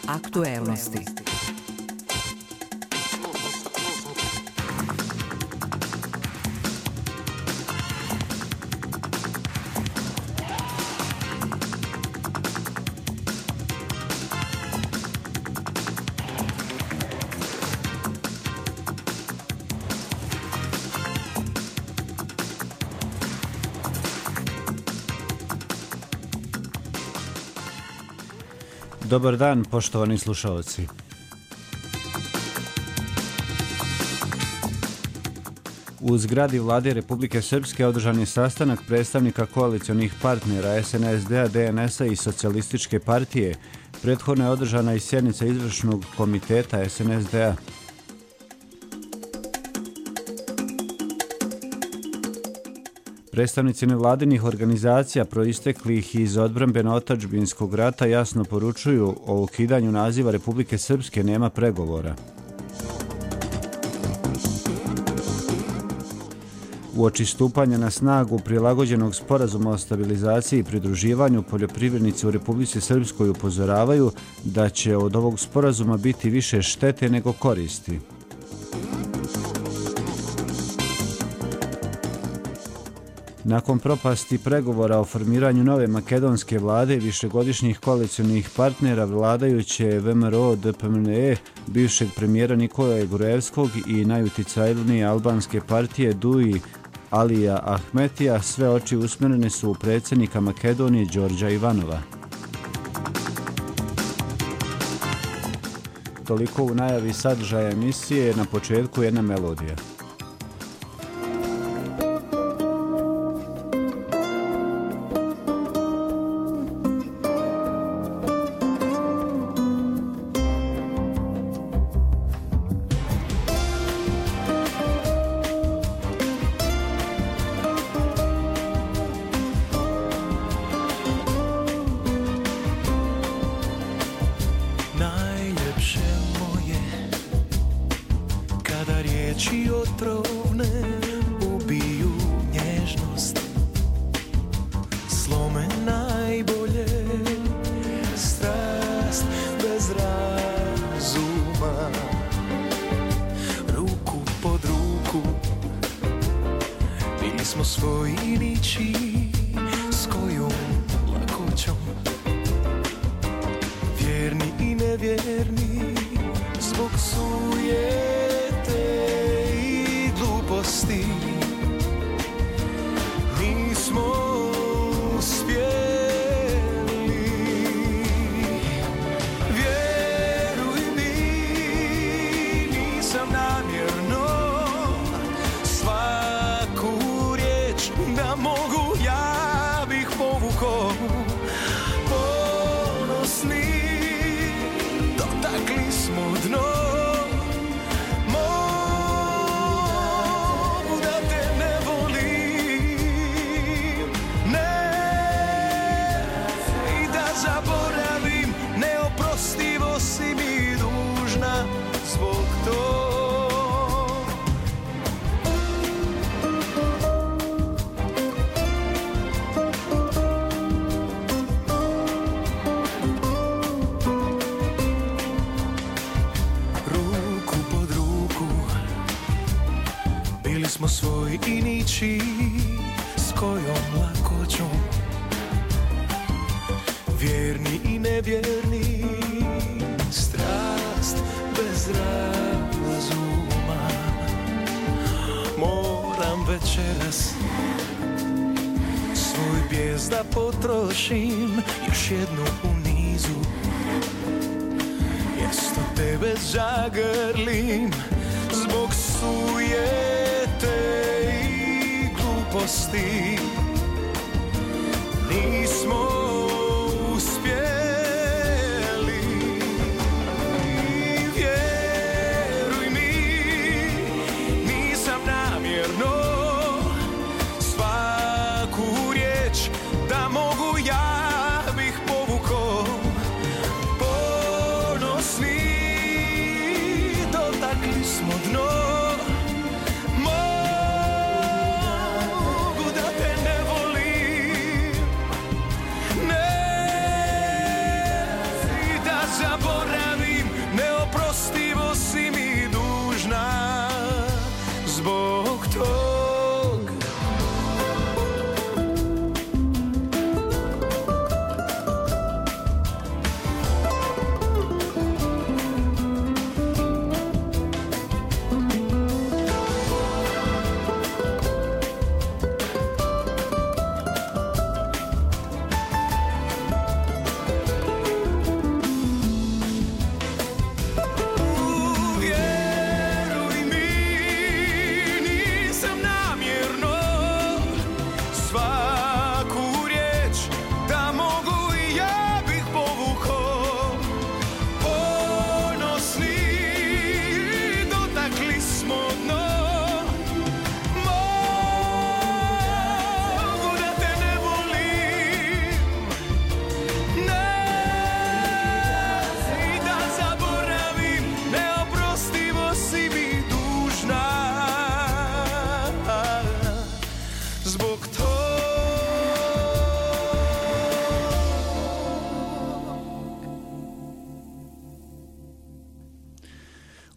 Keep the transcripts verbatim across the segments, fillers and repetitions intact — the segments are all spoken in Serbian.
Aktuelnosti. Dobar dan, poštovani slušalci. U zgradi Vlade Republike Srpske održan je sastanak predstavnika koalicionih partnera es en es de a, de en es a i Socijalističke partije. Prethodno je održana i sjednica izvršnog komiteta es en es de a. Predstavnici nevladinih organizacija proisteklih iz odbrambeno-otadžbinskog rata jasno poručuju o ukidanju naziva Republike Srpske nema pregovora. Uoči stupanja na snagu prilagođenog sporazuma o stabilizaciji i pridruživanju, poljoprivrednici u Republici Srpskoj upozoravaju da će od ovog sporazuma biti više štete nego koristi. Nakon propasti pregovora o formiranju nove makedonske vlade i višegodišnjih koalicionih partnera vladajuće ve em er o de pe em en e, bivšeg premijera Nikole Gruevskog i najuticajnije albanske partije Dui Alija Ahmetija, sve oči usmjerene su u predsjednika Makedonije Đorđa Ivanova. Toliko u najavi sadržaja emisije, na početku jedna melodija. Još jednu u nizu, mjesto tebe zagrlim, zbog sujete i gluposti nismo uspjeli. Vjeruj mi, nisam namjerno svaku riječ da mogu ja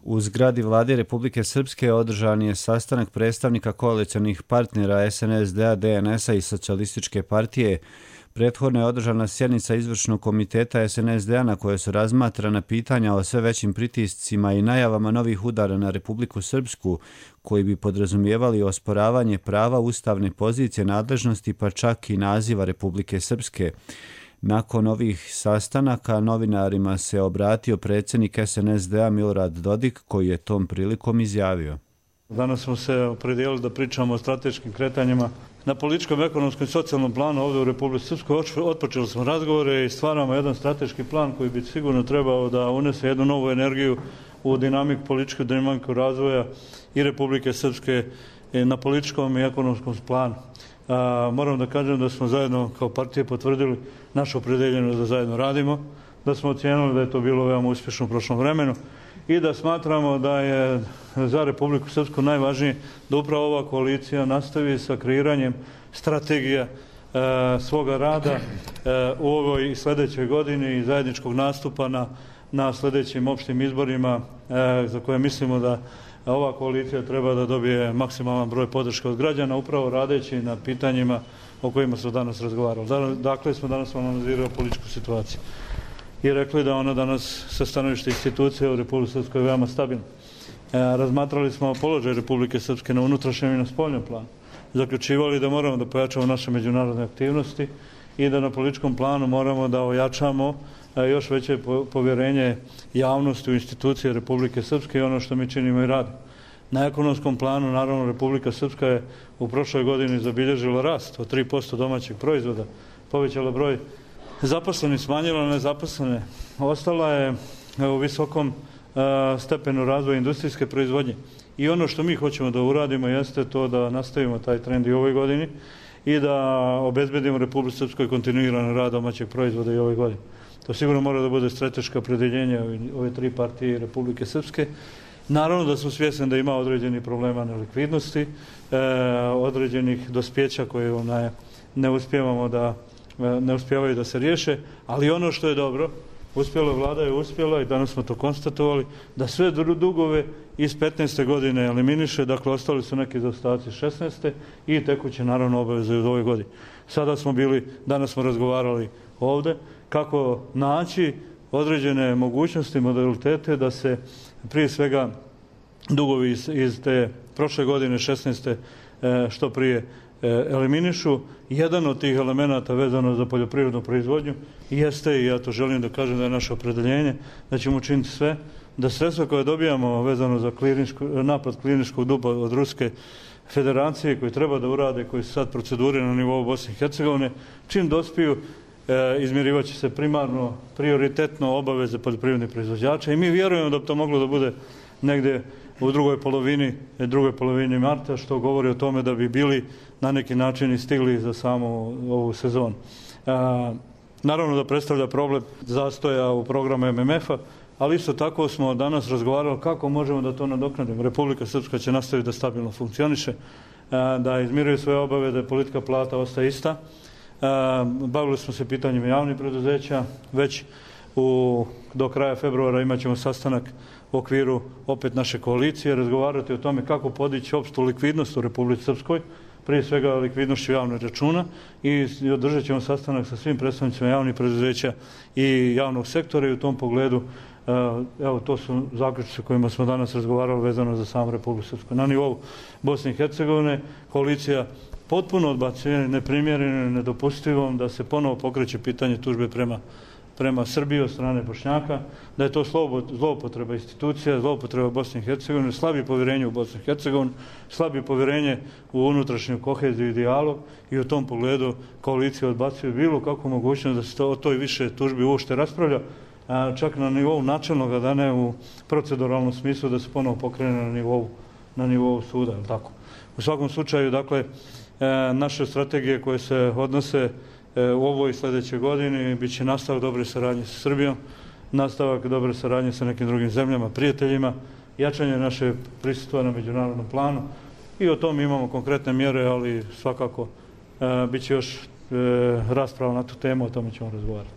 U zgradi vlade Republike Srpske održan je sastanak predstavnika koalicionih partnera es en es de a, de en es a i Socijalističke partije. Prethodno je održana sjednica izvršnog komiteta es en es de a na kojoj su razmatrana pitanja o sve većim pritiscima i najavama novih udara na Republiku Srpsku, koji bi podrazumijevali osporavanje prava, ustavne pozicije, nadležnosti pa čak i naziva Republike Srpske. Nakon ovih sastanaka novinarima se obratio predsjednik es en es de a Milorad Dodik, koji je tom prilikom izjavio. Danas smo se opredijelili da pričamo o strateškim kretanjima na političkom, ekonomskom i socijalnom planu ovdje u Republici Srpskoj. Otpočeli smo razgovore i stvaramo jedan strateški plan koji bi sigurno trebao da unese jednu novu energiju u dinamiku, političku dinamiku razvoja i Republike Srpske na političkom i ekonomskom planu. A, moram da kažem da smo zajedno kao partije potvrdili našu opredeljenost da zajedno radimo, da smo ocijenili da je to bilo veoma uspješno u prošlom vremenu i da smatramo da je za Republiku Srpsku najvažnije da upravo ova koalicija nastavi sa kreiranjem strategija e, svoga rada e, u ovoj i sljedećoj godini i zajedničkog nastupa na, na sljedećim opštim izborima e, za koje mislimo da ova koalicija treba da dobije maksimalan broj podrške od građana, upravo radeći na pitanjima o kojima smo danas razgovarali. Dakle, smo danas analizirali političku situaciju i rekli da ona danas sa stanovišta institucije u Republike Srpskoj je veoma stabilna. E, razmatrali smo položaj Republike Srpske na unutrašnjem i na spoljnom planu. Zaključivali da moramo da pojačamo naše međunarodne aktivnosti i da na političkom planu moramo da ojačamo još veće povjerenje javnosti u institucije Republike Srpske i ono što mi činimo i radimo. Na ekonomskom planu, naravno, Republika Srpska je u prošloj godini zabilježila rast od tri posto domaćeg proizvoda, povećala broj zaposlenih, smanjila nezaposlene, ostala je u visokom stepenu razvoja industrijske proizvodnje. I ono što mi hoćemo da uradimo jeste to da nastavimo taj trend i u ovoj godini i da obezbedimo Republici Srpskoj kontinuirani rad domaćeg proizvoda i u ovoj godini. To sigurno mora da bude strateško opredeljenje ove tri partije Republike Srpske. Naravno da smo svjesni da ima određenih problema nelikvidnosti, e, određenih dospjeća koje onaj, ne uspijevamo da ne uspijevaju da se riješe, ali ono što je dobro, uspjela vlada je uspjela i danas smo to konstatovali, da sve dugove iz petnaeste godine eliminiše, dakle ostali su neki zaostaci šesnaeste i tekuće naravno obaveze u ovoj godini. Sada smo bili, danas smo razgovarali ovdje, kako naći određene mogućnosti, modalitete da se prije svega dugovi iz, iz te prošle godine šesnaeste što prije eliminišu. Jedan od tih elemenata vezano za poljoprivrednu proizvodnju jeste, i ja to želim da kažem da je naše opredeljenje, da ćemo učiniti sve da sredstva koje dobijamo vezano za napad kliničkog duga od Ruske federacije koji treba da urade, koji su sad proceduri na nivou Bosne i Hercegovine, čim dospiju izmirivat će se primarno, prioritetno obaveze poljoprivrednih proizvođača i mi vjerujemo da bi to moglo da bude negdje u drugoj polovini, drugoj polovini marta, što govori o tome da bi bili na neki način i stigli za samu ovu sezonu. A, naravno da predstavlja problem zastoja u programu em em ef-a, ali isto tako smo danas razgovarali kako možemo da to nadoknadimo. Republika Srpska će nastaviti da stabilno funkcioniše, a, da izmiruje svoje obaveze, politika plata ostaje ista. A, bavili smo se pitanjem javnih preduzeća, već u, do kraja februara imat ćemo sastanak u okviru opet naše koalicije, razgovarati o tome kako podići opštu likvidnost u Republici Srpskoj, prije svega likvidnošću javnog računa i održat ćemo sastanak sa svim predstavnicima javnih preduzeća i javnog sektora i u tom pogledu, evo, to su zaključci kojima smo danas razgovarali vezano za samu Republiku Srpsku. Na nivou Bosne i Hercegovine koalicija potpuno odbacuje neprimjereno i nedopustivom da se ponovo pokreće pitanje tužbe prema prema Srbiji od strane Bošnjaka, da je to zloupotreba institucija, zloupotreba Bosne i Hercegovine, slabi povjerenje u Bosnu i Hercegovinu, slabi povjerenje u unutrašnju koheziju i dijalog i u tom pogledu koalicija odbacuje bilo kakvu mogućnost da se to, o toj više tužbi uopšte raspravlja, a čak na nivou načelnog, da ne u proceduralnom smislu da se ponovo pokrene na nivou, na nivou suda. Tako. U svakom slučaju, dakle, naše strategije koje se odnose u ovoj sljedećoj godini bit će nastavak dobre saradnje sa Srbijom, nastavak dobre saradnje sa nekim drugim zemljama, prijateljima, jačanje naše prisustva na međunarodnom planu i o tom imamo konkretne mjere, ali svakako e, bit će još e, rasprava na tu temu, o tome ćemo razgovarati.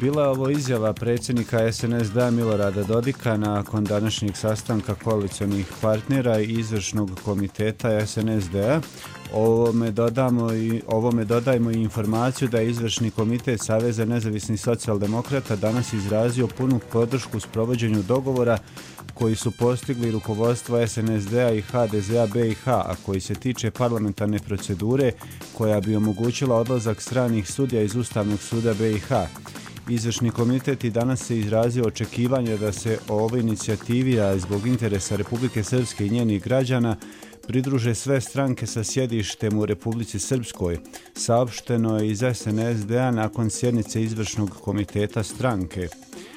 Bila je ovo izjava predsjednika S N S D-a Milorada Dodika nakon današnjeg sastanka koalicionih partnera i izvršnog komiteta S N S D-a. Ovome, dodamo i, ovome dodajmo i informaciju da je izvršni komitet Saveza nezavisnih socijaldemokrata danas izrazio punu podršku sprovođenju dogovora koji su postigli rukovodstva S N S D-a i H D Z-a B i H, a koji se tiče parlamentarne procedure koja bi omogućila odlazak stranih sudija iz Ustavnog suda B i H. Izvršni komitet i danas se izrazio očekivanje da se o ovoj inicijativi, a zbog interesa Republike Srpske i njenih građana, pridruže sve stranke sa sjedištem u Republici Srpskoj, saopšteno je iz S N S D-a nakon sjednice izvršnog komiteta stranke.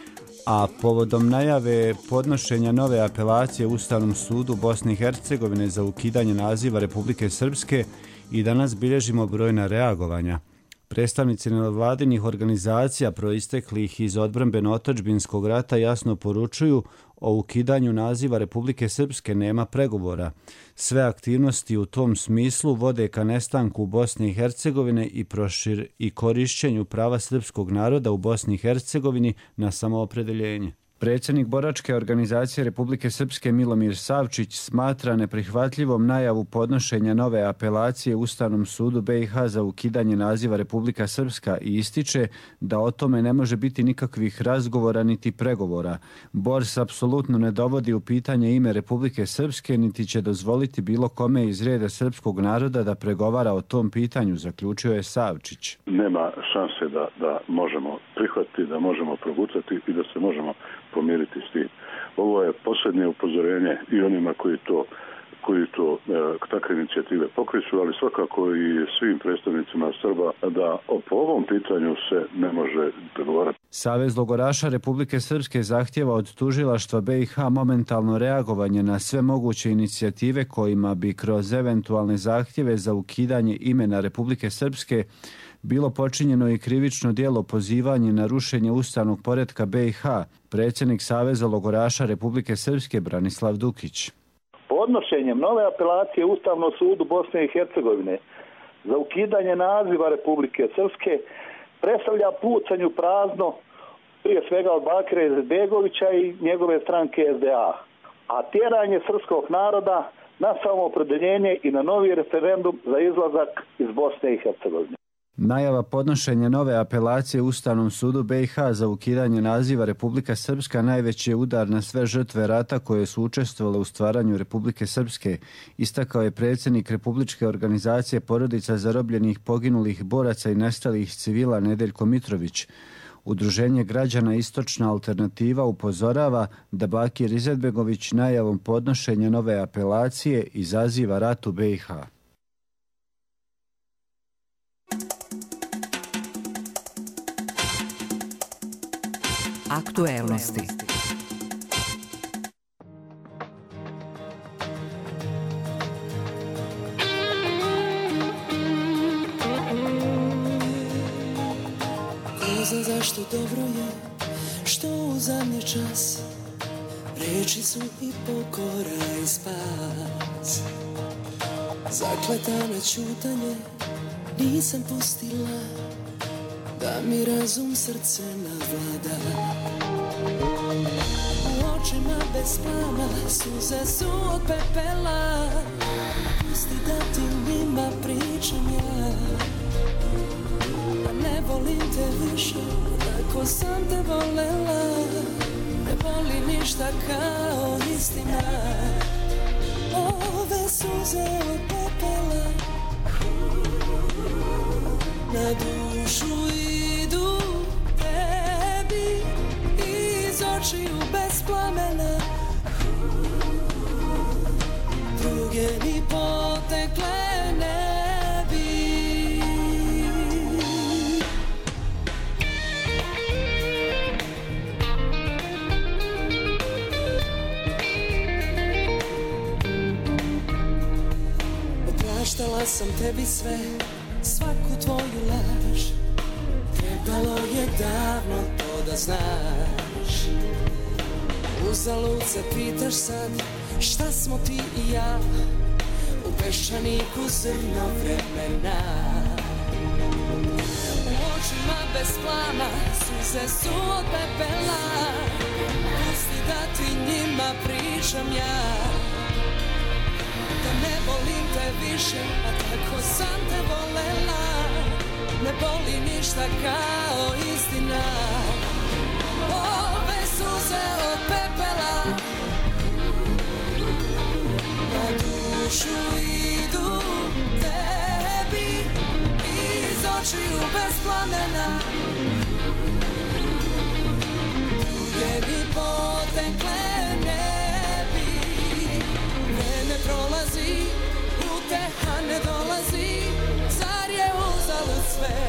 A povodom najave podnošenja nove apelacije Ustavnom sudu Bosne i Hercegovine za ukidanje naziva Republike Srpske i danas bilježimo brojna reagovanja. Predstavnici nevladinih organizacija proisteklih iz odbrambeno-otadžbinskog rata jasno poručuju o ukidanju naziva Republike Srpske nema pregovora. Sve aktivnosti u tom smislu vode ka nestanku Bosne i Hercegovine i prošir i korišćenju prava srpskog naroda u Bosni i Hercegovini na samoopredeljenje. Predsjednik boračke organizacije Republike Srpske Milomir Savčić smatra neprihvatljivom najavu podnošenja nove apelacije Ustavnom sudu B i H za ukidanje naziva Republika Srpska i ističe da o tome ne može biti nikakvih razgovora niti pregovora. Bors apsolutno ne dovodi u pitanje ime Republike Srpske niti će dozvoliti bilo kome iz reda srpskog naroda da pregovara o tom pitanju, zaključio je Savčić. Nema šanse da, da možemo prihvatiti, da možemo progucati i da se možemo pomiriti s tim. Ovo je posljednje upozorenje i onima koji to, koji to e, takve inicijative pokreću, ali svakako i svim predstavnicima Srba da po ovom pitanju se ne može pregovarati. Savez logoraša Republike Srpske zahtjeva od tužilaštva B i H momentalno reagovanje na sve moguće inicijative kojima bi kroz eventualne zahtjeve za ukidanje imena Republike Srpske bilo počinjeno i krivično djelo pozivanje na rušenje ustavnog poretka B i H, predsjednik Saveza logoraša Republike Srpske Branislav Dukić. Podnošenjem nove apelacije Ustavnom sudu Bosne i Hercegovine za ukidanje naziva Republike Srpske predstavlja pucanju prazno prije svega od Bakira Izetbegovića i njegove stranke S D A, a tjeranje srpskog naroda na samoopredeljenje i na novi referendum za izlazak iz Bosne i Hercegovine. Najava podnošenja nove apelacije Ustavnom sudu B i H za ukidanje naziva Republika Srpska najveći je udar na sve žrtve rata koje su učestvovale u stvaranju Republike Srpske, istakao je predsjednik Republičke organizacije porodica zarobljenih, poginulih boraca i nestalih civila Nedeljko Mitrović. Udruženje građana Istočna alternativa upozorava da Bakir Izetbegović najavom podnošenja nove apelacije izaziva rat u B i H. Aktuelnosti. Ne znam zašto dobro je što u zadnji čas riječi su i pokora i spas. Zakleta na ćutanje nisam pustila da mi razum srce navlada. U očima bez plama suze su od pepela. Pusti da ti njima pričam ja. A ne volim te više ako sam te volela. Ne volim ništa kao istina. Ove suze od pepela na dušu idu tebi iz očiju bez plamena. Druge ni potekle ne bi. Opraštala sam tebi sve, svaku tvoju laž. Trebalo je davno to da znaš. Uzalud se pitaš sad šta smo ti i ja u peščaniku zrno vremena. U očima bez plana, suze su od pepela. Pusti da ti njima pričam ja, da ne volim te više, a tako sam te volela. Ne boli ništa kao istina, ove suze od pepela. Na dušu idu tebi iz očiju bez plamena. Duge bi potekle ne bi, vreme prolazi, uteha ne dolazi, zar je uzalud sve?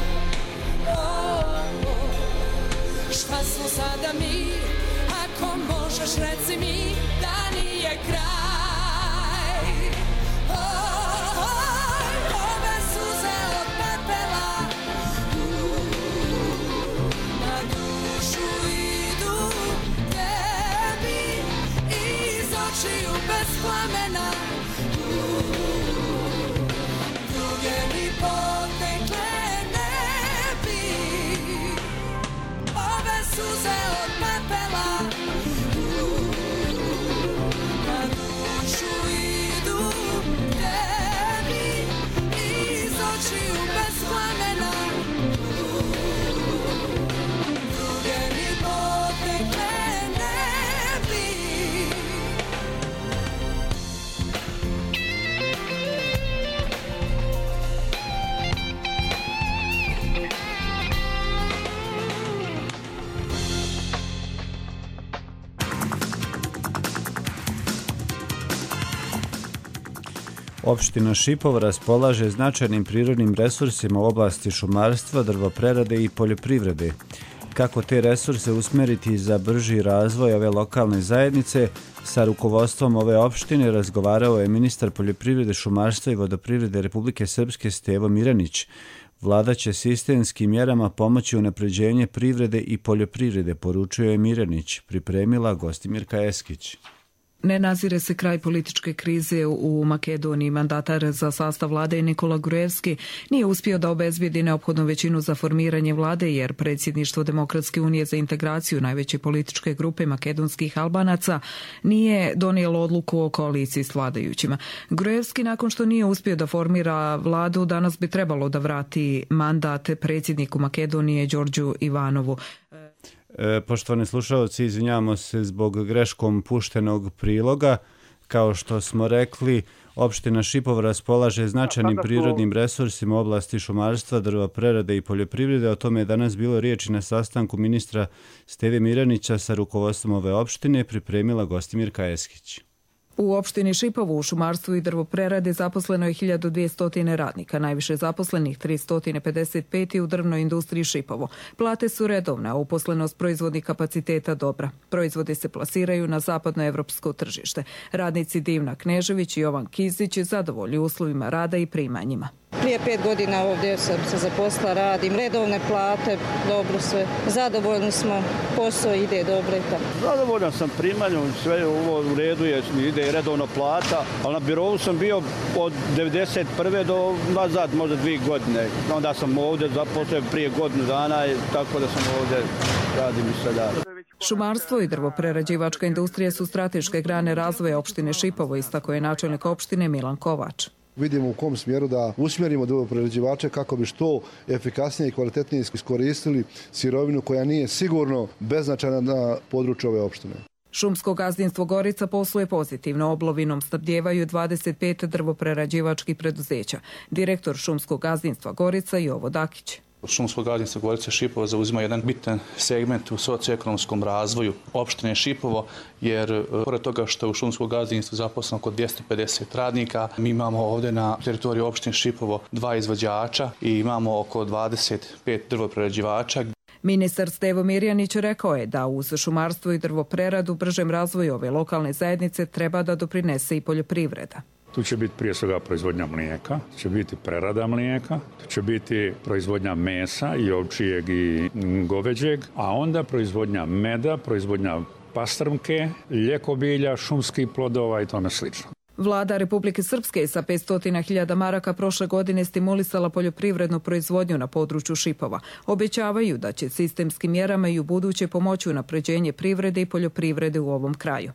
Oh, oh. Šta smo sada mi, ako možeš reci mi da nije kraj. Oh, oh, ove suze od pepela na dušu idu tebi iz očiju bez plamena. Druge mi potekle ne bi, ove suze od pepela na dušu idu tebi iz očiju bez plamena. Druge mi potekle ne bi. Opština Šipovo raspolaže značajnim prirodnim resursima u oblasti šumarstva, drvoprerade i poljoprivrede. Kako te resurse usmeriti za brži razvoj ove lokalne zajednice, sa rukovodstvom ove opštine razgovarao je ministar poljoprivrede, šumarstva i vodoprivrede Republike Srpske Stevo Miranić. Vlada će sistemskim mjerama pomoći unapređenje privrede i poljoprivrede, poručio je Miranić, pripremila Gostimirka Eskić. Ne nazire se kraj političke krize u Makedoniji. Mandatar za sastav vlade Nikola Gruevski nije uspio da obezbijedi neophodnu većinu za formiranje vlade jer predsjedništvo Demokratske unije za integraciju najveće političke grupe makedonskih Albanaca nije donijelo odluku o koaliciji s vladajućima. Gruevski, nakon što nije uspio da formira vladu, danas bi trebalo da vrati mandat predsjedniku Makedonije Đorđu Ivanovu. E, poštovani slušalci, izvinjavamo se zbog greškom puštenog priloga. Kao što smo rekli, opština Šipovo raspolaže značajnim prirodnim resursima u oblasti šumarstva, drvoprerade i poljoprivrede. O tome je danas bilo riječi na sastanku ministra Steve Miranića sa rukovodstvom ove opštine, pripremila Gostimirka Eskić. U opštini Šipovo u šumarstvu i drvopreradi zaposleno je hiljadu dvjesto radnika, najviše zaposlenih tristo pedeset pet u drvnoj industriji Šipovo. Plate su redovne, a uposlenost proizvodnih kapaciteta dobra. Proizvodi se plasiraju na zapadnoevropsko tržište. Radnici Divna Knežević i Jovan Kizić zadovoljni uslovima rada i primanjima. Prije pet godina ovdje sam se zaposlila, radim, redovne plate, dobro sve. Zadovoljni smo, posao ide dobro i tako. Zadovoljan sam primanjom, sve ovo u redu je, ide redovno plata, ali na birovu sam bio od devedeset prve do nazad, možda dvije godine. Onda sam ovdje zaposlio prije godinu dana, tako da sam ovdje radim i sada. Šumarstvo i drvoprerađivačka industrija su strateške grane razvoja opštine Šipovo, istako je načelnik opštine Milan Kovač. Vidimo u kom smjeru da usmjerimo drvoprerađivače kako bi što efikasnije i kvalitetnije iskoristili sirovinu koja nije sigurno beznačajna na području ove opštine. Šumsko gazdinstvo Gorica posluje pozitivno. Oblovinom snabdijevaju dvadeset pet drvoprerađivačkih preduzeća. Direktor Šumskog gazdinstva Gorica Jovo Dakić. Šumsko gazdinstvo Gorica Šipovo zauzima jedan bitan segment u socioekonomskom razvoju opštine Šipovo, jer pored toga što je u šumsko gazdinstvo zaposleno oko dvjesto pedeset radnika, mi imamo ovdje na teritoriju opštine Šipovo dva izvođača i imamo oko dvadeset pet drvoprerađivača. Ministar Stevo Mirjanić rekao je da uz šumarstvo i drvopreradu bržem razvoju ove lokalne zajednice treba da doprinese i poljoprivreda. Tu će biti prije svega proizvodnja mlijeka, će biti prerada mlijeka, tu će biti proizvodnja mesa i ovčijeg i goveđeg, a onda proizvodnja meda, proizvodnja pastrmke, ljekobilja, šumskih plodova i tome slično. Vlada Republike Srpske sa petsto hiljada maraka prošle godine stimulisala poljoprivrednu proizvodnju na području Šipova. Obećavaju da će sistemskim mjerama i u buduće pomoći unapređenje privrede i poljoprivrede u ovom kraju.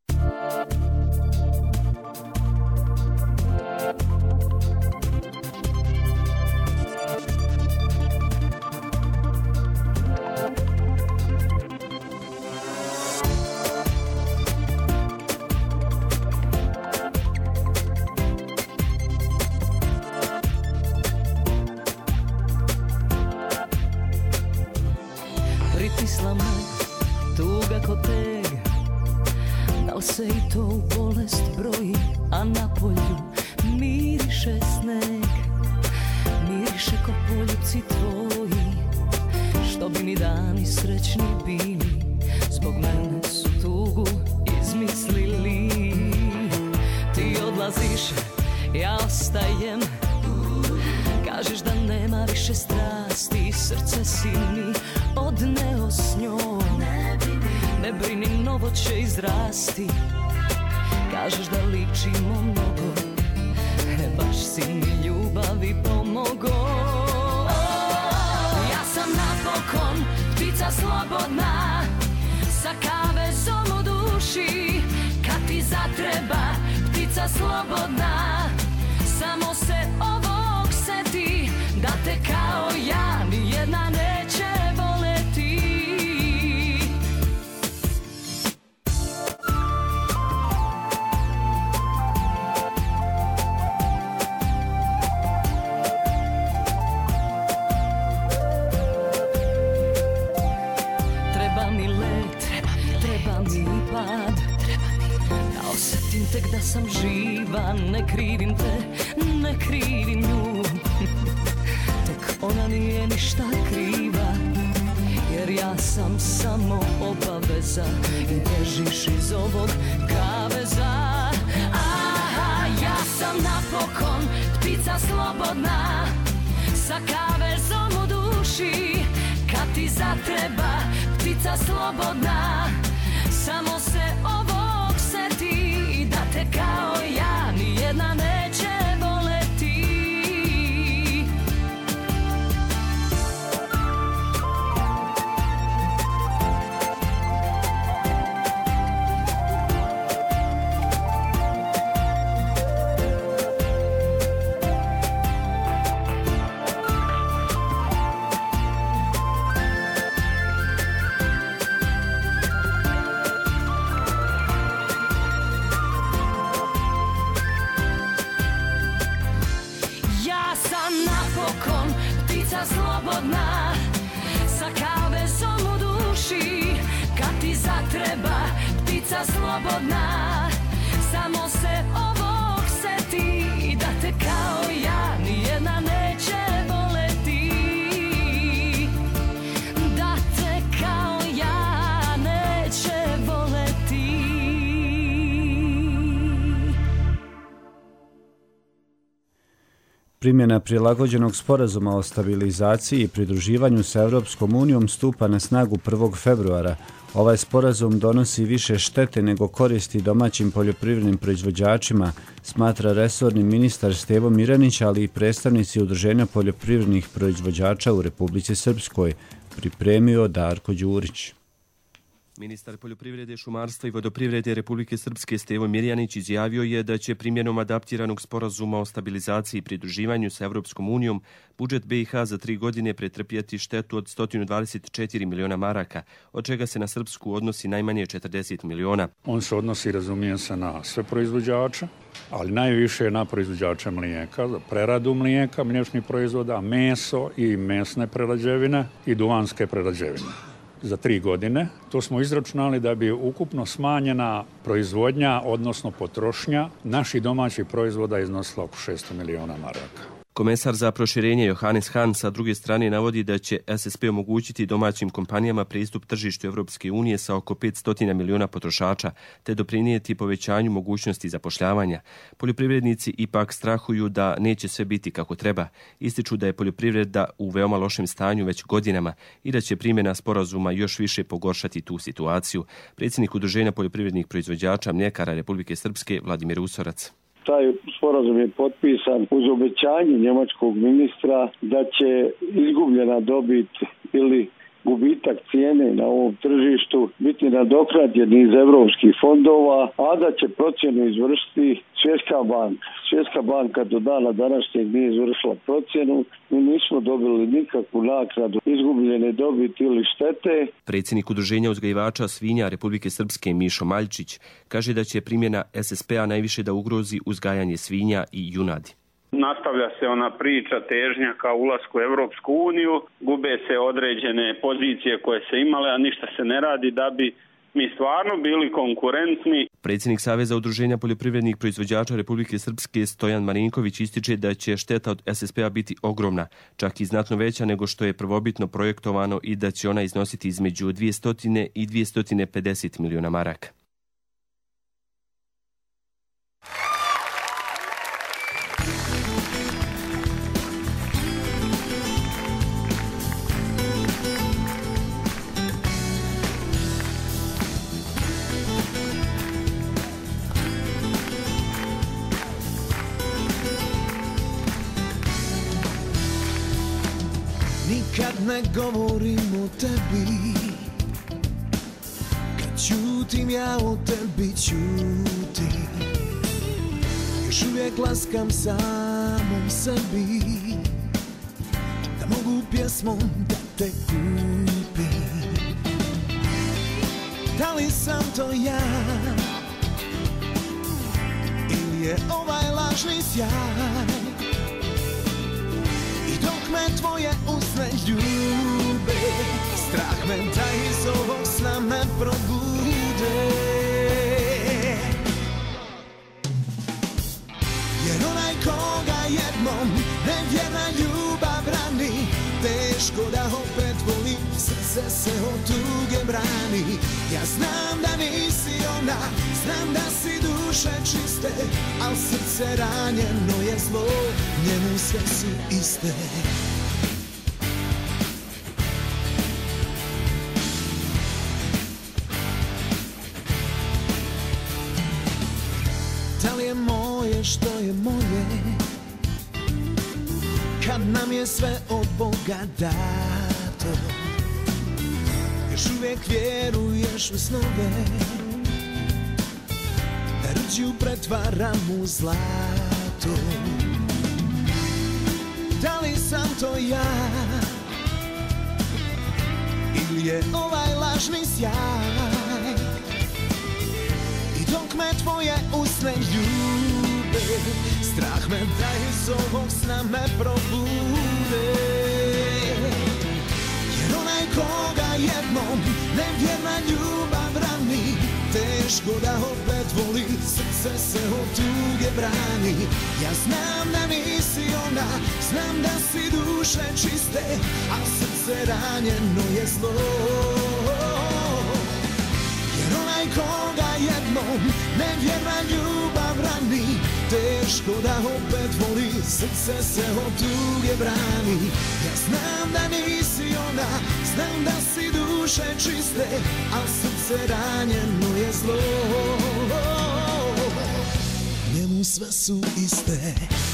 Pritisla me tuga ko teg, da li se i to u bolest broji, a na polju miriše sneg, miriše ko poljubci tvoji, što bi mi dani srećni bili, zbog mene su tugu izmislili. Ti odlaziš, ja ostajem, kažeš da nema više strasti, srce si mi odneo s njom. Ne brini, novo će izrasti, kažeš da ličimo mnogo, e baš si mi ljubavi pomogo. Ja sam napokon ptica slobodna, sa kavezom u duši, kad ti zatreba ptica slobodna, samo se ovog seti, da te kao ja nijedna neće voleti. Treba mi let, treba mi pad, da osjetim tek da sam živa, ne krivim te, ne krivim nju. Tek ona nije ništa kriva, jer ja sam samo obaveza i bežiš iz ovog kaveza. Aha, ja sam napokon ptica slobodna, sa kavezom u duši, kad ti zatreba ptica slobodna, samo se ovog seti, da te kao ja nijedna neće voleti. Slobodna, sa kavezom u duši, kad ti zatreba ptica slobodna, samo se ovog seti, da te kao ja nijedna neće voleti, da te kao ja neće voleti. Primjena prilagođenog sporazuma o stabilizaciji i pridruživanju sa Europskom unijom stupa na snagu prvog februara. Ovaj sporazum donosi više štete nego koristi domaćim poljoprivrednim proizvođačima, smatra resorni ministar Stevo Miranić, ali i predstavnici Udruženja poljoprivrednih proizvođača u Republici Srpskoj, pripremio Darko Đurić. Ministar poljoprivrede, šumarstva i vodoprivrede Republike Srpske Stevo Mirjanić izjavio je da će primjenom adaptiranog sporazuma o stabilizaciji i pridruživanju sa Europskom unijom budžet B i H za tri godine pretrpjeti štetu od sto dvadeset četiri miliona maraka, od čega se na Srpsku odnosi najmanje četrdeset miliona. On se odnosi, razumije se, na sve proizvođače, ali najviše na proizvođače mlijeka, za preradu mlijeka, mliječnih proizvoda, meso i mesne prerađevine i duvanske prerađevine. Za tri godine. To smo izračunali da bi ukupno smanjena proizvodnja, odnosno potrošnja naših domaćih proizvoda iznosila oko šesto miliona maraka. Komesar za proširenje Johannes Hahn sa druge strane navodi da će S S P omogućiti domaćim kompanijama pristup tržištu Evropske unije sa oko petsto miliona potrošača, te doprinijeti povećanju mogućnosti zapošljavanja. Poljoprivrednici ipak strahuju da neće sve biti kako treba. Ističu da je poljoprivreda u veoma lošem stanju već godinama i da će primjena sporazuma još više pogoršati tu situaciju. Predsjednik Udruženja poljoprivrednih proizvođača mljekara Republike Srpske Vladimir Usorac. Taj sporazum je potpisan uz obećanje njemačkog ministra da će izgubljena dobit ili gubitak cijene na ovom tržištu biti nadoknađen iz evropskih fondova, a da će procjenu izvršiti Svjetska banka. Svjetska banka do dana današnjeg nije izvršila procjenu, mi nismo dobili nikakvu naknadu izgubljene dobiti ili štete. Predsjednik Udruženja uzgajivača svinja Republike Srpske Mišo Maljčić kaže da će primjena S S P-a najviše da ugrozi uzgajanje svinja i junadi. Nastavlja se ona priča težnja ka ulasku u Evropsku uniju, gube se određene pozicije koje se imale, a ništa se ne radi da bi mi stvarno bili konkurentni. Predsjednik Saveza udruženja poljoprivrednih proizvođača Republike Srpske Stojan Marinković ističe da će šteta od S S P-a biti ogromna, čak i znatno veća nego što je prvobitno projektovano i da će ona iznositi između dvjesto i dvjesto pedeset miliona maraka. Nikad ne govorim o tebi, kad ćutim ja o tebi ćutim. Još uvijek laskam samom sebi, da mogu pjesmom da te kupim. Da li sam to ja, ili je ovaj lažni sjaj? Me tvoje usne ljube, strah me da iz ovog sna me probude. Jer onaj koga jednom nevjerna ljubav rani, teško da opet voli, srce se od tuge brani. Ja znam da nisi ona, znam da si duše čiste, al srce ranjeno je zlo, njemu sve su iste. Da li je moje što je moje, kad nam je sve od Boga dato? Još uvijek vjeruješ u snove, da rđu pretvaram u zlato. Da li sam to ja, ili je ovaj lažni sjaj? I dok me tvoje usne ljube, strah me da iz ovog sna me probude. Jer onaj koga jednom nevjerna ljubav rani, teško da opet voli, srce se od tuge brani. Ja znam da nisi ona, znam da si duše čiste, a srce ranjeno je zlo. Jer onaj koga jednom nevjerna ljubav rani, teško da opet voli, srce se od tuge brani. Ja znam da nisi ona, znam da si duše čiste, a srce ranjeno je zlo. Njemu sve su iste.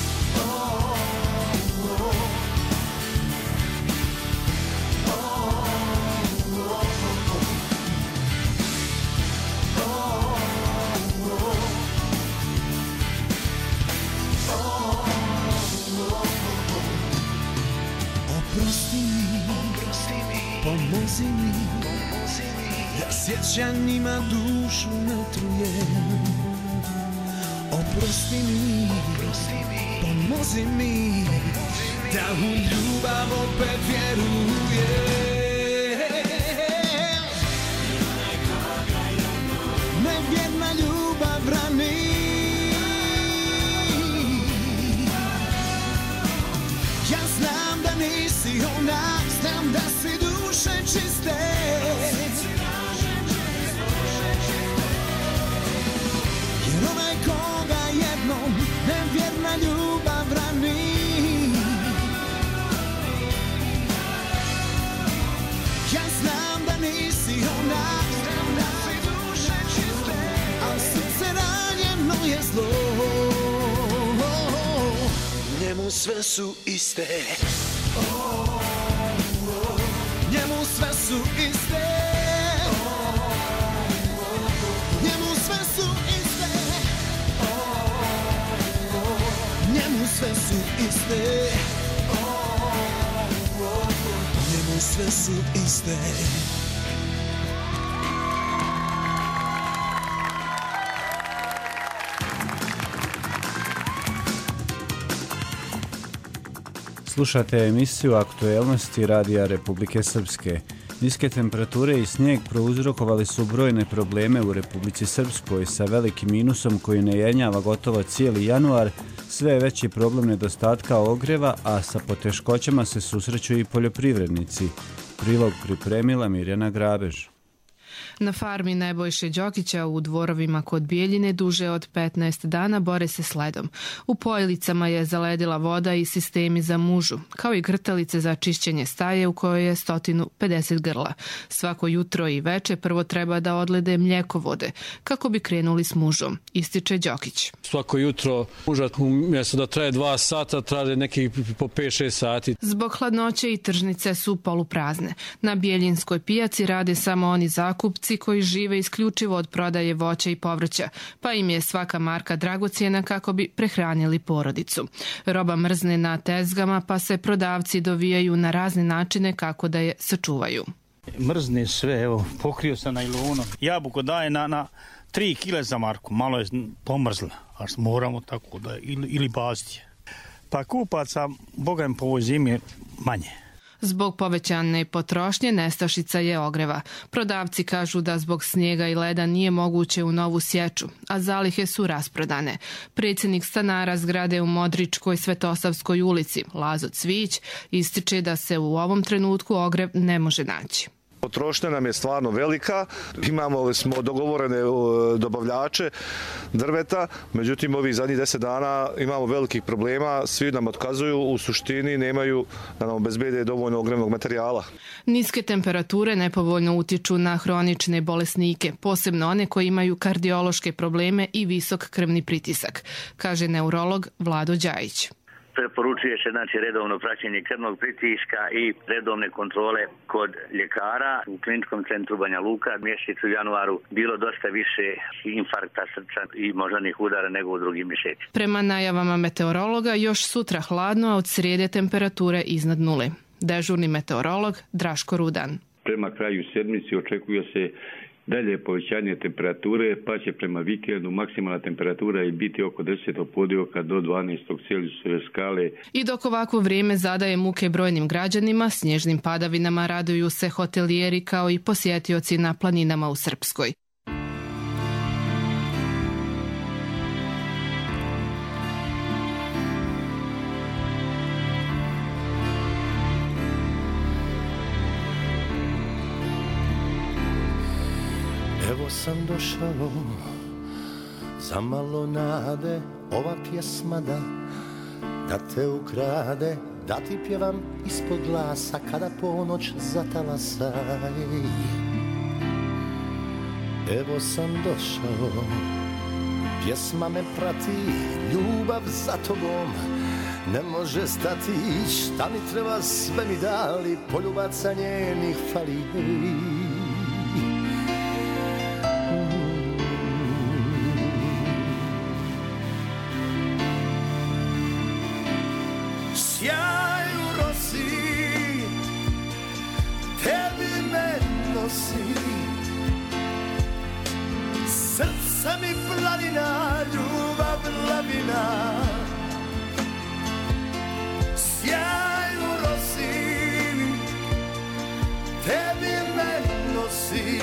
Pomozi mi, da sjećanjima dušu ne trujem. Oprosti mi, pomozi mi, da u ljubav opet vjerujem. Nevjerna ljubav rani, znam da si duše čiste. Jer onaj koga jednom nevjerna ljubav rani, ja znam da nisi ona, da si duše čiste, a srce ranjeno je zlo. Njemu sve su iste. Njemu sve su iste. Njemu sve su iste. Njemu sve su iste. Njemu sve su iste. Slušate emisiju Aktuelnosti Radija Republike Srpske. Niske temperature i snijeg prouzrokovali su brojne probleme u Republici Srpskoj sa velikim minusom koji ne jenjava gotovo cijeli januar, sve je veći problem nedostatka ogreva, a sa poteškoćama se susreću i poljoprivrednici. Prilog pripremila Mirjana Grabež. Na farmi Nebojše Đokića u Dvorovima kod Bijeljine duže od petnaest dana bore se s ledom. U pojelicama je zaledila voda i sistemi za mužu, kao i grtalice za čišćenje staje u kojoj je sto pedeset grla. Svako jutro i veče prvo treba da odlede mlijeko vode, kako bi krenuli s mužom, ističe Đokić. Svako jutro muža umjesto da traje dva sata, traje nekih po pet šest sati. Zbog hladnoće i tržnice su poluprazne. Na Bijeljinskoj pijaci rade samo oni zakupci koji žive isključivo od prodaje voća i povrća, pa im je svaka marka dragocjena kako bi prehranili porodicu. Roba mrzne na tezgama, pa se prodavci dovijaju na razne načine kako da je sačuvaju. Mrzne sve, evo, pokrio sam najlonom. Jabuko daje na, na tri kile za marku, malo je pomrzla, a moramo tako da, ili, ili bazije. Pa kupaca, boga im po ovoj zimi, manje. Zbog povećane potrošnje nestašica je ogreva. Prodavci kažu da zbog snijega i leda nije moguće u novu sječu, a zalihe su rasprodane. Predsjednik stanara zgrade u Modričkoj Svetosavskoj ulici, Lazo Cvić, ističe da se u ovom trenutku ogrev ne može naći. Potrošnja nam je stvarno velika, imamo smo dogovorene dobavljače drveta, međutim ovih zadnjih deset dana imamo velikih problema, svi nam otkazuju, u suštini nemaju da nam obezbede dovoljno ogrevnog materijala. Niske temperature nepovoljno utiču na hronične bolesnike, posebno one koji imaju kardiološke probleme i visok krvni pritisak, kaže neurolog Vlado Đajić. Preporučuje se znači redovno praćenje krvnog pritiska i redovne kontrole kod ljekara. U kliničkom centru Banja Luka mjesecu januaru bilo dosta više infarkta srca i moždanih udara nego u drugim mjesecima. Prema najavama meteorologa još sutra hladno, a od srijede temperature iznad nule. Dežurni meteorolog Draško Rudan. Prema kraju sedmice očekuje se dalje povećanje temperature, pa će prema vikendu maksimalna temperatura i biti oko deset podioka do dvanaest Celzijusove skale. I dok ovako vrijeme zadaje muke brojnim građanima, snježnim padavinama raduju se hotelijeri kao i posjetioci na planinama u Srpskoj. Evo sam došao, za malo nade, ova pjesma da, da te ukrade, da ti pjevam ispod glasa kada ponoć zatalasa. Evo sam došao, pjesma me prati, ljubav za tobom ne može stati. Šta mi treba, sve mi dali, poljubaca njenih fali. Sjaj u rosi, tebi me nosi, srca mi planina, ljubav lavina. Sjaj u rosi, tebi me nosi,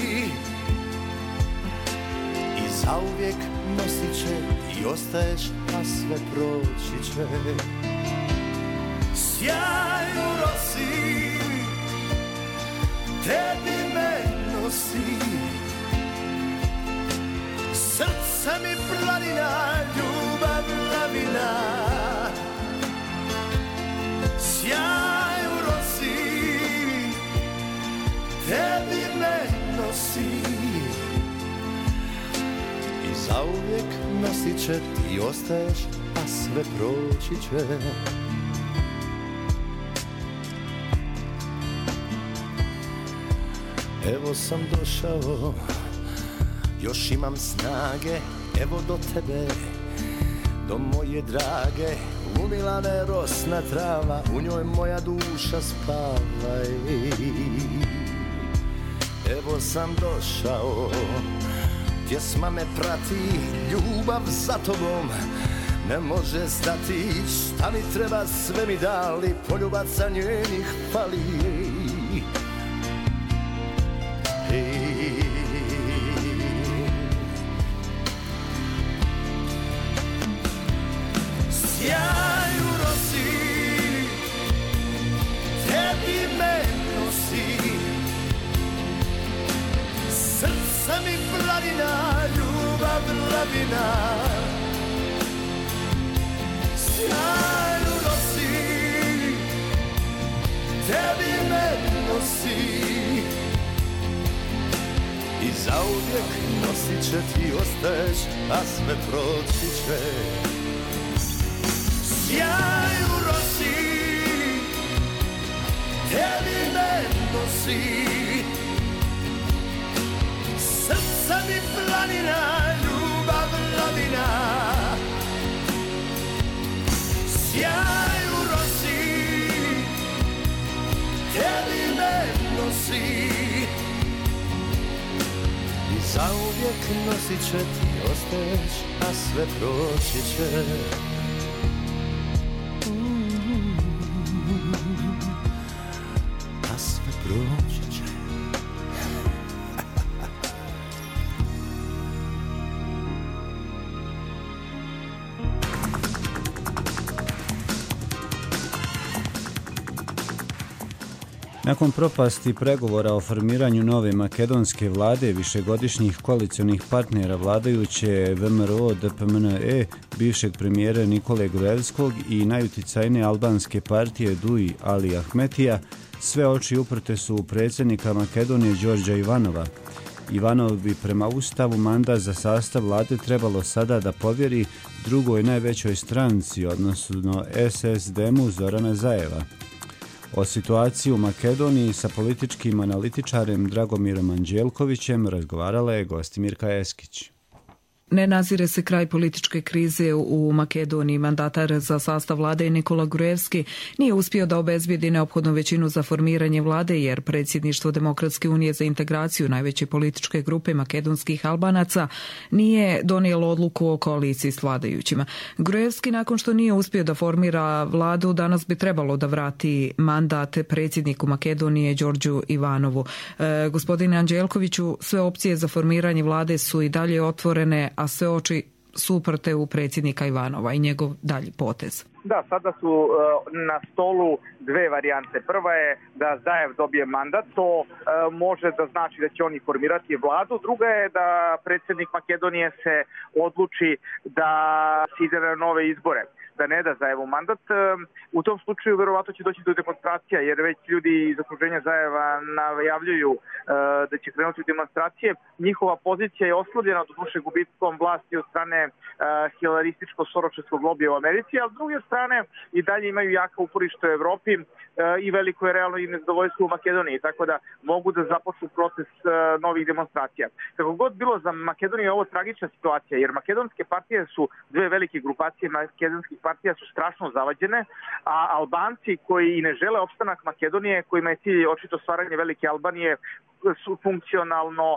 i zauvijek nosit će i ostaješ, a sve proći će. Sjaj u rosi, tebi me nosi. Srce mi planina, ljubav lavina, sjaj u rosi, tebi me nosi. I zauvijek nosit će, ti ostaješ, a sve proći će. Evo sam došao, još imam snage, evo do tebe, do moje drage. Umila me rosna trava, u njoj moja duša spava. Evo sam došao, pjesma me prati, ljubav za tobom ne može stati. Šta mi treba, sve mi dali, poljubaca njenih fali. Sjaj u rosi, tebi me nosi. Srca mi planina, ljubav lavina, sjaj u rosi, tebi me nosi. I zauvijek nosit će, ti ostaješ, a sve proći će. Sjaj u rosi, tebi me nosi. Srca mi planina, ljubav lavina, sjaj u rosi, tebi me nosi. I zauvijek nosit će, ti ostaješ, a sve proći će. A sve proći će. Nakon propasti pregovora o formiranju nove makedonske vlade, višegodišnjih koalicionih partnera vladajuće V M R O D P M N E, bivšeg premijera Nikole Gruevskog i najuticajnije albanske partije D U I Ali Ahmetija, sve oči uprte su u predsjednika Makedonije Đorđa Ivanova. Ivanov bi prema Ustavu mandat za sastav vlade trebalo sada da povjeri drugoj najvećoj stranci, odnosno S S D-mu Zorana Zajeva. O situaciji u Makedoniji sa političkim analitičarem Dragomirom Anđelkovićem razgovarala je Gostimirka Eskić. Ne nazire se kraj političke krize u Makedoniji. Mandatar za sastav vlade Nikola Gruevski nije uspio da obezbijedi neophodnu većinu za formiranje vlade jer predsjedništvo Demokratske unije za integraciju, najveće političke grupe makedonskih Albanaca, nije donijelo odluku o koaliciji s vladajućima. Gruevski, nakon što nije uspio da formira vladu, danas bi trebalo da vrati mandat predsjedniku Makedonije Đorđu Ivanovu. E, gospodine Anđelkoviću, sve opcije za formiranje vlade su i dalje otvorene, a sve oči su uprte u predsjednika Ivanova i njegov dalji potez. Da, sada su uh, na stolu dve varijante. Prva je da Zajev dobije mandat, to uh, može da znači da će oni formirati vladu. Druga je da predsjednik Makedonije se odluči da se ide na nove izbore, da ne da Zajevu mandat. U tom slučaju verovatno će doći do demonstracija, jer već ljudi iz okruženja Zajeva najavljuju uh, da će krenuti u demonstracije. Njihova pozicija je oslabljena od duše gubitkom vlasti od strane uh, hilarističko-soročeskog lobija u Americi, ali s druge strane i dalje imaju jaka uporište u Evropi uh, i veliko je realno i nezadovoljstvo u Makedoniji, tako da mogu da započnu proces uh, novih demonstracija. Kako god bilo, za Makedoniju je ovo tragična situacija, jer makedonske partije su dve velike grupacije makedonskih partija su strašno zavađene, a Albanci koji i ne žele opstanak Makedonije, kojima je cilj očito stvaranje velike Albanije, su funkcionalno,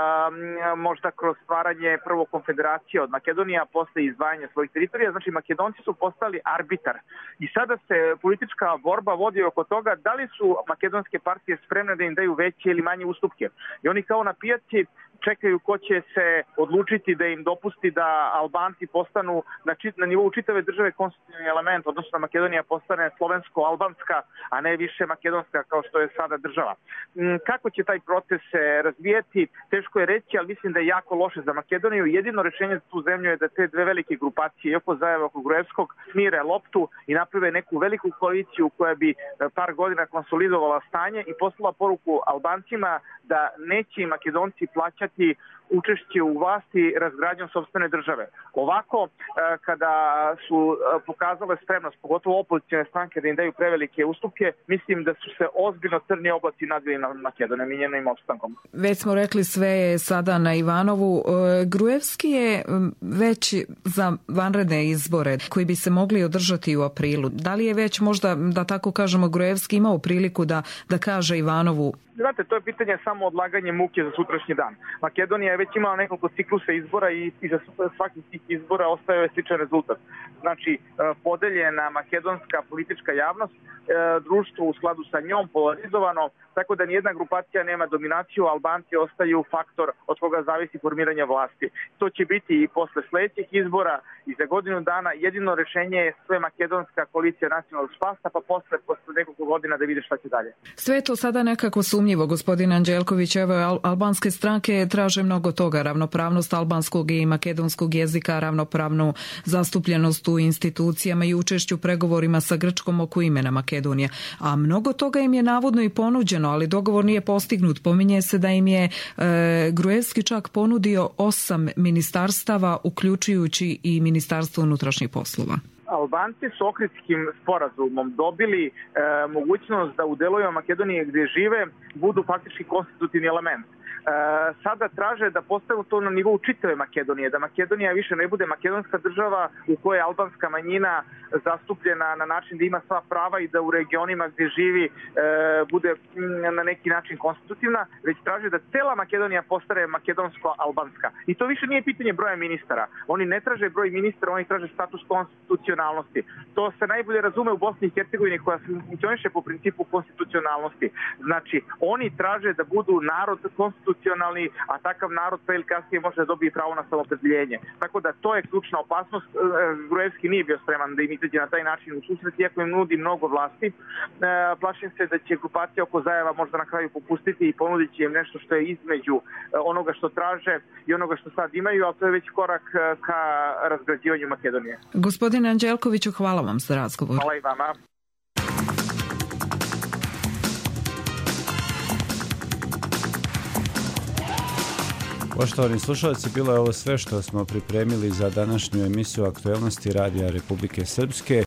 možda kroz stvaranje prvo konfederacije od Makedonije, a posle izdvajanja svojih teritorija. Znači, Makedonci su postali arbitar. I sada se politička borba vodi oko toga da li su makedonske partije spremne da im daju veće ili manje ustupke. I oni kao na pijaci čekaju ko će se odlučiti da im dopusti da Albanci postanu na, čit, na nivou čitave države konstitutivni element, odnosno Makedonija postane slovensko-albanska, a ne više makedonska kao što je sada država. Kako će taj proces se razvijeti, teško je reći, ali mislim da je jako loše za Makedoniju. Jedino rešenje za tu zemlju je da te dve velike grupacije, oko Zajeva, oko Gruevskog, smire loptu i naprave neku veliku koaliciju koja bi par godina konsolidovala stanje i poslala poruku Albancima da neće Makedonci plaćati učešće u vlasti razgradnjom sopstvene države. Ovako, kada su pokazale spremnost, pogotovo opozicijne stranke, da im daju prevelike ustupke, mislim da su se ozbiljno crni oblaci nadvili na Makedonijom i njenim opstankom. Već smo rekli sve je sada na Ivanovu. Gruevski je već za vanredne izbore koji bi se mogli održati u aprilu. Da li je već možda, da tako kažemo, Gruevski imao priliku da, da kaže Ivanovu? Znate, to je pitanje samo odlaganje muke za sutrašnji dan. Makedonija je već imala nekoliko ciklusa izbora i, i za svaki tih izbora ostaje sličan rezultat. Znači, podeljena makedonska politička javnost, društvo u skladu sa njom polarizovano, tako da nijedna grupacija nema dominaciju, Albanci ostaju faktor od koga zavisi formiranje vlasti. To će biti i posle sledećih izbora i za godinu dana. Jedino rešenje je sve makedonska koalicija nacionalnog spasa, pa posle, posle nekoliko godina da vide šta će dalje. Sve to sada nekako sumnjivo, gospodin Anđelković. Evo, al- albanske stranke traže mnogo toga, ravnopravnost albanskog i makedonskog jezika, ravnopravnu zastupljenost u institucijama i učešću u pregovorima sa Grčkom oko imena Makedonija. A mnogo toga im je navodno i ponuđeno, ali dogovor nije postignut. Pominje se da im je e, Gruevski čak ponudio osam ministarstava, uključujući i Ministarstvo unutrašnjih poslova. Albanci su Ohridskim sporazumom dobili e, mogućnost da u delovima Makedonije gdje žive budu faktički konstitutivni element. E, sada traže da postanu to na nivou čitave Makedonije, da Makedonija više ne bude makedonska država u kojoj je albanska manjina zastupljena na način da ima sva prava i da u regionima gdje živi e, bude na neki način konstitutivna, već traže da cela Makedonija postane makedonsko-albanska. I to više nije pitanje broja ministara. Oni ne traže broj ministara, oni traže status konstitucionalnosti. To se najbolje razume u Bosni i Hercegovini koja funkcioniše po principu konstitucionalnosti. Znači, oni traže da budu narod konstitucionalni, a takav narod pre ili kasnije može da dobije pravo na samoopredjeljenje. Tako da to je ključna opasnost. Gruevski nije bio spreman da im izađe na taj način u susret, iako im nudi mnogo vlasti. Plašim se da će grupacija oko Zajeva možda na kraju popustiti i ponudit će im nešto što je između onoga što traže i onoga što sad imaju, ali to je već korak ka razgrađivanju Makedonije. Gospodine Anđelkoviću, hvala vam za razgovor. Hvala i vama. Poštovani slušalci, bilo je ovo sve što smo pripremili za današnju emisiju Aktuelnosti Radija Republike Srpske.